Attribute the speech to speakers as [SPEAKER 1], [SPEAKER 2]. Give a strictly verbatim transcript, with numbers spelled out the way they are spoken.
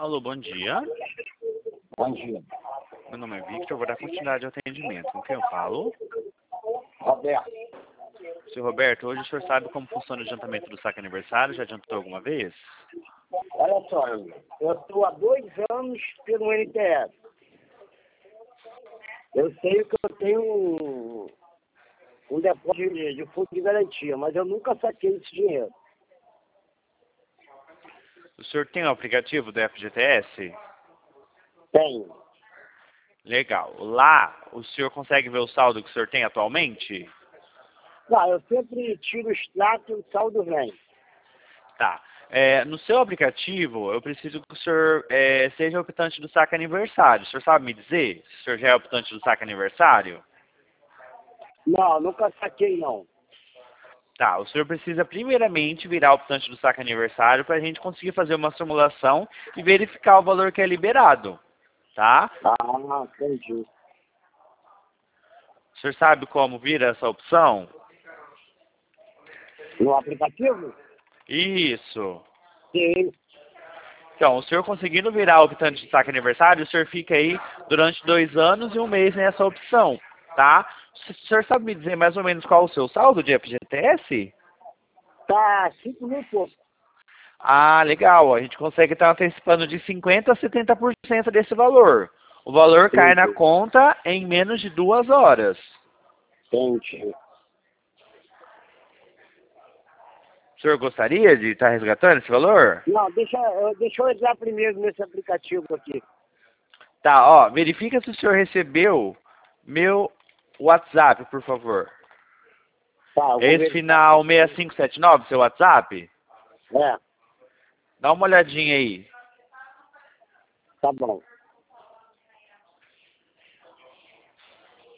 [SPEAKER 1] Alô, bom dia.
[SPEAKER 2] Bom dia.
[SPEAKER 1] Meu nome é Victor, vou dar continuidade ao atendimento. Com quem eu falo?
[SPEAKER 2] Roberto.
[SPEAKER 1] Senhor Roberto, hoje o senhor sabe como funciona o adiantamento do saque aniversário? Já adiantou alguma vez?
[SPEAKER 2] Olha só, eu estou há dois anos pelo N T S. Eu sei que eu tenho um, um depósito de, de fundo de garantia, mas eu nunca saquei esse dinheiro.
[SPEAKER 1] O senhor tem o aplicativo do F G T S?
[SPEAKER 2] Tenho.
[SPEAKER 1] Legal. Lá, o senhor consegue ver o saldo que o senhor tem atualmente?
[SPEAKER 2] Não, eu sempre tiro o extrato e o saldo vem.
[SPEAKER 1] Tá. É, no seu aplicativo, eu preciso que o senhor é, seja optante do saque aniversário. O senhor sabe me dizer se o senhor já é optante do saque aniversário?
[SPEAKER 2] Não, nunca saquei não.
[SPEAKER 1] Tá, o senhor precisa primeiramente virar optante do saque aniversário para a gente conseguir fazer uma simulação e verificar o valor que é liberado, tá?
[SPEAKER 2] Ah, entendi.
[SPEAKER 1] O senhor sabe como vira essa opção?
[SPEAKER 2] No aplicativo?
[SPEAKER 1] Isso.
[SPEAKER 2] Sim.
[SPEAKER 1] Então, o senhor conseguindo virar optante de saque aniversário, o senhor fica aí durante dois anos e um mês nessa opção, tá? O senhor sabe me dizer mais ou menos qual o seu saldo de F G T S?
[SPEAKER 2] Tá cinco mil e pouco.
[SPEAKER 1] Ah, legal. A gente consegue estar antecipando de cinquenta por cento a setenta por cento desse valor. O valor cai na
[SPEAKER 2] Entendi.
[SPEAKER 1] conta em menos de duas horas.
[SPEAKER 2] Entendi.
[SPEAKER 1] O senhor gostaria de estar resgatando esse valor?
[SPEAKER 2] Não, deixa, eu- deixa eu entrar primeiro nesse aplicativo aqui.
[SPEAKER 1] Tá, ó, verifica se o senhor recebeu meu WhatsApp, por favor.
[SPEAKER 2] Tá, eu vou
[SPEAKER 1] Esse
[SPEAKER 2] ver.
[SPEAKER 1] final seis cinco sete nove, seu WhatsApp?
[SPEAKER 2] É,
[SPEAKER 1] Dá uma olhadinha aí.
[SPEAKER 2] tá bom.